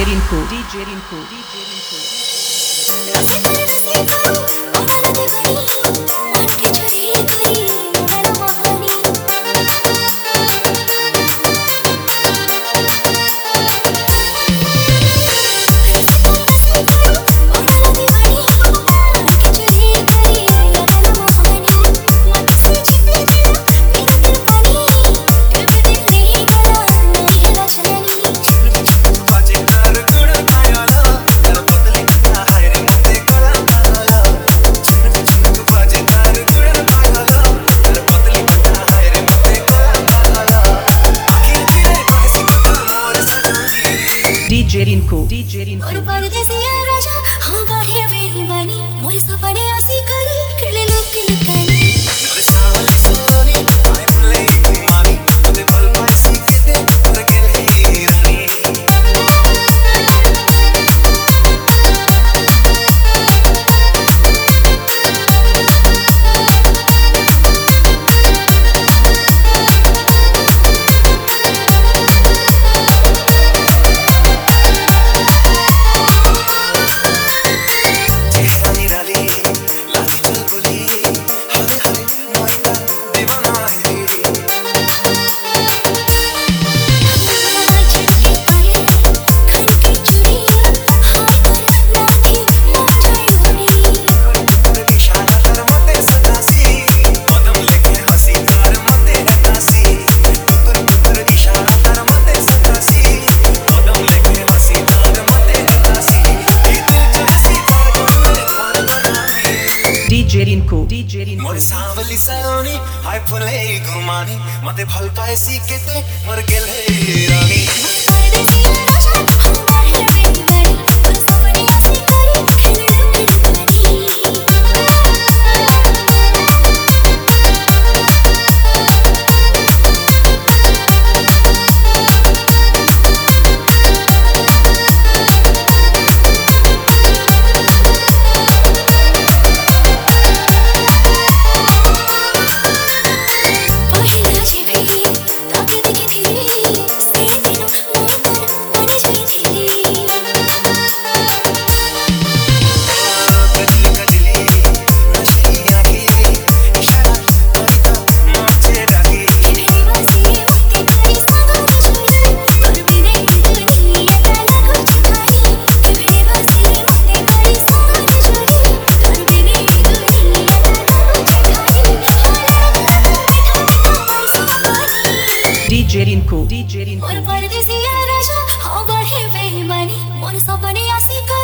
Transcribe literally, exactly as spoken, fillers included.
Rinku, D J Rinku, D J Rinku. D J Rinku, D J Rinku. और परदेसिया राजा हाँ बाढ़े बेईमानी मोरे सपने आसी करी खेले लोग लुकानी और सावली सोनी आए भुले बेईमानी मुझे पल पाए सीखे दे और गेले रानी D J Rinku, D J Rinku. मोरे सावली सलोनी हाय फुले घुमानी मते भल पाए सीखे ते मर गेले रानी परदेसिया राजा हम बाढ़े बेईमानी मोरे सपने आसी करी खेले D J Rinku, D J Rinku. और परदेसिया राजा हाँ बाढ़े बेईमानी मोरे सपने आसी